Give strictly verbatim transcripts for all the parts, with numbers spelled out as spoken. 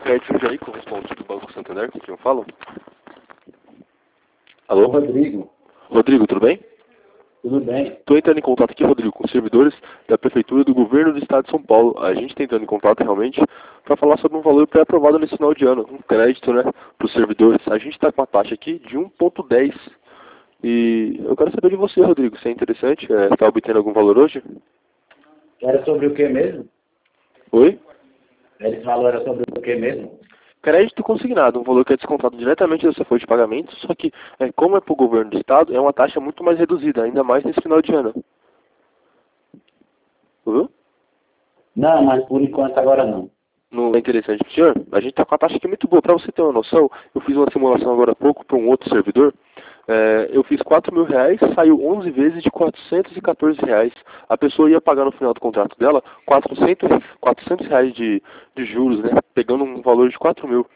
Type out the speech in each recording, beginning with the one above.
Edson Jair, correspondente do Banco Santander, com quem eu falo. Alô, Rodrigo. Rodrigo, tudo bem? Tudo bem? Estou entrando em contato aqui, Rodrigo, com os servidores da Prefeitura do Governo do Estado de São Paulo. A gente está entrando em contato realmente para falar sobre um valor pré-aprovado nesse final de ano, um crédito, né, para os servidores. A gente está com uma taxa aqui de um vírgula dez. E eu quero saber de você, Rodrigo, se é interessante, está é, tá obtendo algum valor hoje? Era sobre o que mesmo? Oi? Esse valor era sobre o que mesmo? Crédito consignado, um valor que é descontado diretamente da sua folha de pagamento, só que, é, como é para o governo do estado, é uma taxa muito mais reduzida, ainda mais nesse final de ano. Viu? Não, mas por enquanto agora não. Não é interessante para o senhor? A gente está com a taxa aqui muito boa. Para você ter uma noção, eu fiz uma simulação agora há pouco para um outro servidor. É, eu fiz quatro mil reais, saiu onze vezes de quatrocentos e quatorze reais. A pessoa ia pagar no final do contrato dela quatrocentos, quatrocentos reais de, de juros, né? Pegando um valor de quatro mil.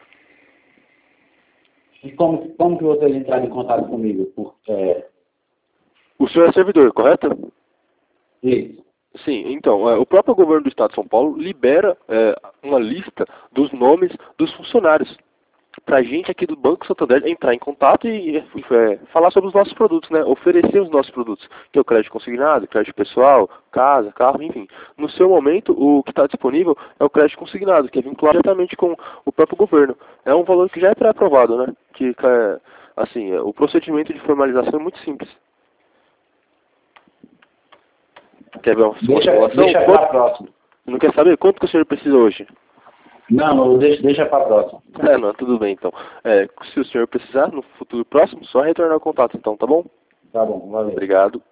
E como, como que vocês entraram em contato comigo? Por, é... O senhor é servidor, correto? Isso. Sim, então, é, o próprio governo do estado de São Paulo libera é, uma lista dos nomes dos funcionários para a gente aqui do Banco Santander entrar em contato e, e é, falar sobre os nossos produtos, né? Oferecer os nossos produtos, que é o crédito consignado, crédito pessoal, casa, carro, enfim. No seu momento, o que está disponível é o crédito consignado, que é vinculado diretamente com o próprio governo. É um valor que já é pré-aprovado, né? Que, é, assim, é, o procedimento de formalização é muito simples. Quer ver uma Deixa, simulação? deixa para a próxima. Não quer saber quanto que o senhor precisa hoje? Não, deixa, deixa para a próxima. É, não, tudo bem então. É, se o senhor precisar, no futuro próximo, só retornar o contato então, tá bom? Tá bom, valeu. Obrigado.